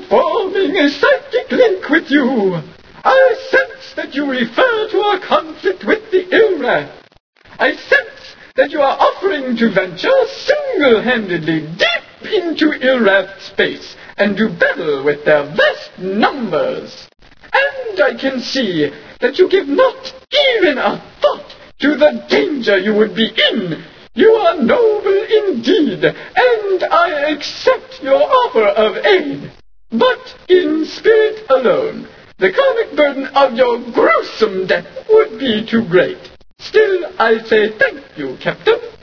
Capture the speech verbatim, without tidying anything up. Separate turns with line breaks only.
forming a psychic link with you. I sense that you refer to our conflict with the Ilrath. I sense that you are offering to venture single-handedly deep into Ilrath space and do battle with their vast numbers. And I can see that you give not even a thought to the danger you would be in. You are noble indeed, and I accept your offer of aid. But in spirit alone, the karmic burden of your gruesome death would be too great. Still, I say thank you, Captain.